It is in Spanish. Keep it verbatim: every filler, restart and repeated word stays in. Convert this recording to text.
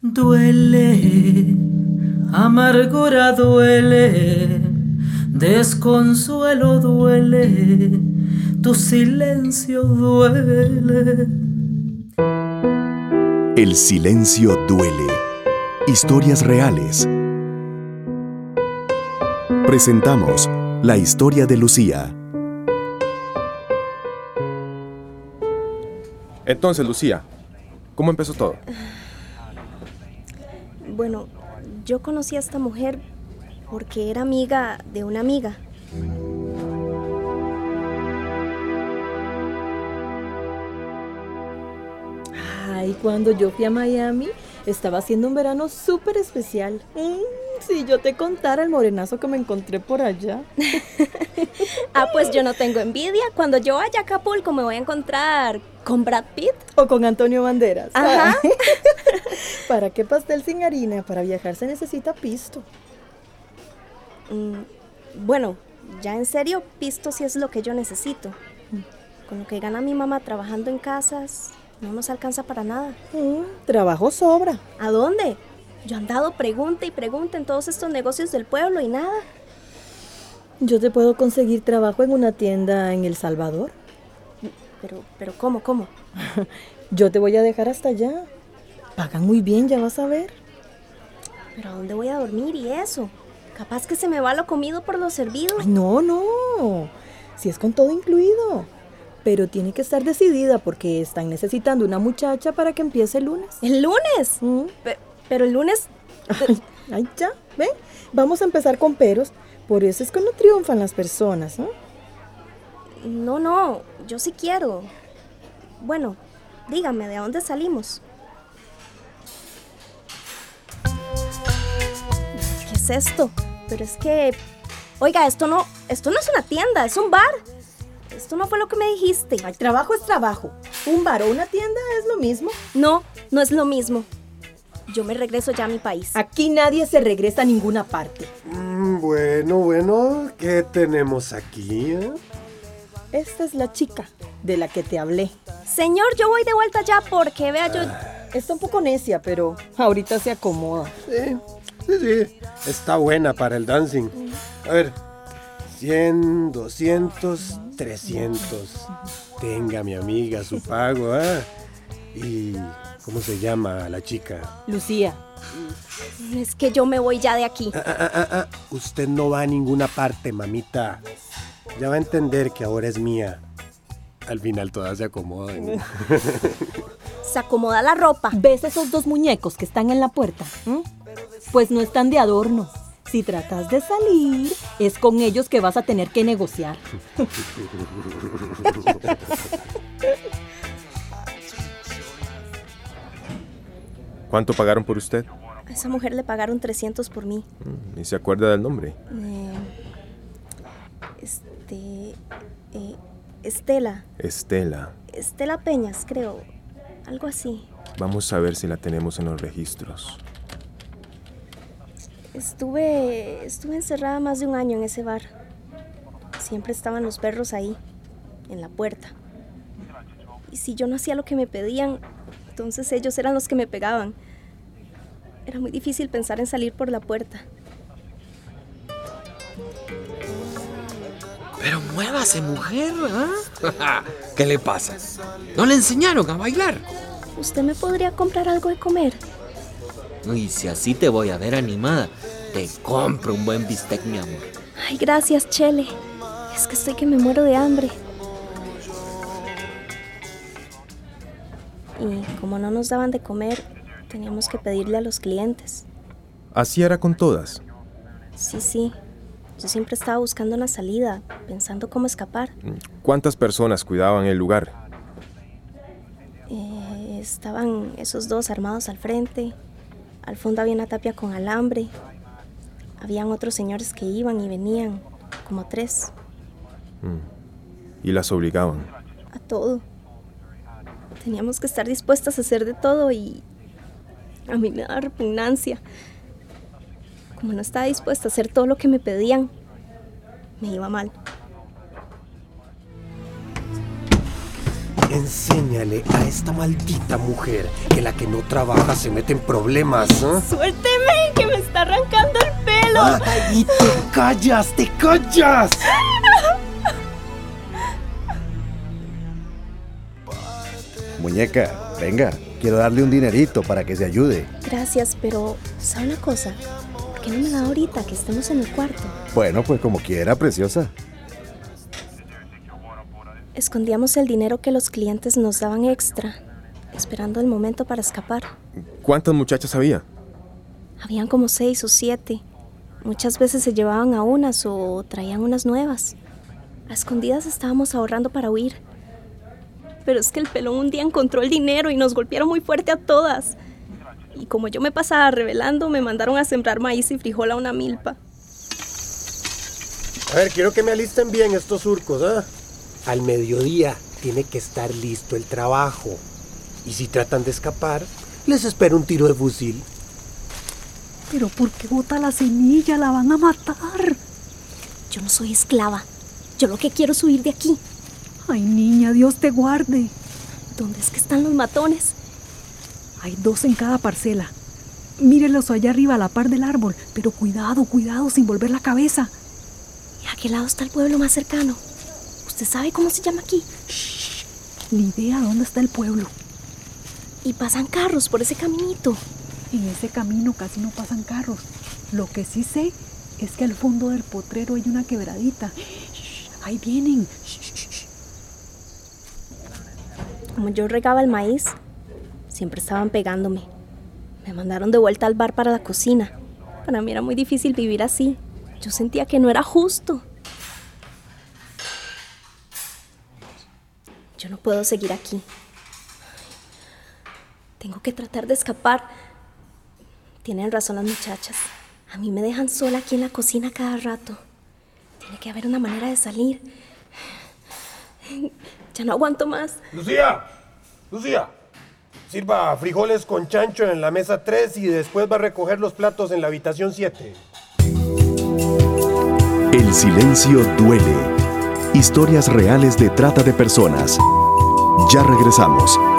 Duele, amargura duele, desconsuelo duele, tu silencio duele. El silencio duele. Historias reales. Presentamos la historia de Lucía. Entonces, Lucía, ¿cómo empezó todo? Bueno, yo conocí a esta mujer porque era amiga de una amiga. Ay, cuando yo fui a Miami, estaba haciendo un verano súper especial. Mm, si yo te contara el morenazo que me encontré por allá. Ah, pues yo no tengo envidia. Cuando yo vaya a Acapulco me voy a encontrar con Brad Pitt. O con Antonio Banderas. Ajá. Ay. ¿Para qué pastel sin harina? Para viajar se necesita pisto. Mm, bueno, ya en serio, pisto sí es lo que yo necesito. Con lo que gana mi mamá trabajando en casas, no nos alcanza para nada. Mm, trabajo sobra. ¿A dónde? Yo he andado pregunta y pregunta en todos estos negocios del pueblo y nada. Yo te puedo conseguir trabajo en una tienda en El Salvador. Pero, pero ¿cómo, cómo? Yo te voy a dejar hasta allá. Pagan muy bien, ya vas a ver. ¿Pero a dónde voy a dormir y eso? Capaz que se me va lo comido por lo servido. Ay, no, no. Si es con todo incluido. Pero tiene que estar decidida porque están necesitando una muchacha para que empiece el lunes. ¿El lunes? ¿Mm? Pe- pero el lunes... Ay, ay, ya, ¿ven? Vamos a empezar con peros. Por eso es que no triunfan las personas, ¿no? No, no, yo sí quiero. Bueno, dígame, ¿de dónde salimos? ¿Qué es esto? Pero es que... Oiga, esto no, esto no es una tienda, es un bar. Esto no fue lo que me dijiste. Ay, trabajo es trabajo. Un bar o una tienda es lo mismo. No, no es lo mismo. Yo me regreso ya a mi país. Aquí nadie se regresa a ninguna parte. Mm, bueno, bueno, ¿qué tenemos aquí? eh? Esta es la chica de la que te hablé. Señor, yo voy de vuelta ya porque, vea, yo... Está un poco necia, pero ahorita se acomoda. Sí, sí, sí, está buena para el dancing. A ver, cien, doscientos, trescientos. Tenga, mi amiga, su pago, ¿ah? ¿Y cómo se llama la chica? Lucía. Es que yo me voy ya de aquí. Ah, ah, ah, ah, usted no va a ninguna parte, mamita. Ya va a entender que ahora es mía. Al final todas se acomodan. Se acomoda la ropa. ¿Ves esos dos muñecos que están en la puerta? ¿Mm? Pues no están de adorno. Si tratas de salir, es con ellos que vas a tener que negociar. ¿Cuánto pagaron por usted? A esa mujer le pagaron trescientos por mí. ¿Y se acuerda del nombre? Eh, este... eh, Estela. Estela. Estela Peñas, creo. Algo así. Vamos a ver si la tenemos en los registros. Estuve... Estuve encerrada más de un año en ese bar. Siempre estaban los perros ahí, en la puerta. Y si yo no hacía lo que me pedían, entonces ellos eran los que me pegaban. Era muy difícil pensar en salir por la puerta. Pero muévase, mujer, ¿ah? ¿Qué le pasa? ¿No le enseñaron a bailar? ¿Usted me podría comprar algo de comer? Y si así te voy a ver animada, te compro un buen bistec, mi amor. Ay, gracias, Chele. Es que estoy que me muero de hambre. Y como no nos daban de comer, teníamos que pedirle a los clientes. Así era con todas. Sí, sí. Yo siempre estaba buscando una salida, pensando cómo escapar. ¿Cuántas personas cuidaban el lugar? Eh, estaban esos dos armados al frente. Al fondo había una tapia con alambre. Habían otros señores que iban y venían, como tres. Y las obligaban. A todo. Teníamos que estar dispuestas a hacer de todo y a mí me daba repugnancia. Como no estaba dispuesta a hacer todo lo que me pedían, me iba mal. Enséñale a esta maldita mujer que la que no trabaja se mete en problemas, ¿eh? ¡Suélteme, que me está arrancando el pelo! ¡Ay, te callas, te callas! Muñeca, venga, quiero darle un dinerito para que se ayude. Gracias, pero ¿sabe una cosa? ¿Por qué no me la da ahorita que estemos en el cuarto? Bueno, pues como quiera, preciosa. Escondíamos el dinero que los clientes nos daban extra, esperando el momento para escapar. ¿Cuántas muchachas había? Habían como seis o siete. Muchas veces se llevaban a unas o traían unas nuevas. A escondidas estábamos ahorrando para huir. Pero es que el pelón un día encontró el dinero y nos golpearon muy fuerte a todas. Y como yo me pasaba revelando, me mandaron a sembrar maíz y frijol a una milpa. A ver, quiero que me alisten bien estos surcos, ¿ah? ¿eh? Al mediodía tiene que estar listo el trabajo. Y si tratan de escapar, les espera un tiro de fusil. ¿Pero por qué bota la semilla? La van a matar. Yo no soy esclava. Yo lo que quiero es huir de aquí. Ay, niña, Dios te guarde. ¿Dónde es que están los matones? Hay dos en cada parcela. Mírelos allá arriba a la par del árbol. Pero cuidado, cuidado, sin volver la cabeza. ¿Y a qué lado está el pueblo más cercano? ¿Usted sabe cómo se llama aquí? Shh, ni idea dónde está el pueblo. Y pasan carros por ese caminito. En ese camino casi no pasan carros. Lo que sí sé es que al fondo del potrero hay una quebradita. Shh, ahí vienen. Shh, shh, shh. Como yo regaba el maíz, siempre estaban pegándome. Me mandaron de vuelta al bar para la cocina. Para mí era muy difícil vivir así. Yo sentía que no era justo. Yo no puedo seguir aquí. Tengo que tratar de escapar. Tienen razón las muchachas. A mí me dejan sola aquí en la cocina cada rato. Tiene que haber una manera de salir. Ya no aguanto más. ¡Lucía! ¡Lucía! Sirva frijoles con chancho en la mesa tres y después va a recoger los platos en la habitación siete. El silencio duele. Historias reales de trata de personas. Ya regresamos.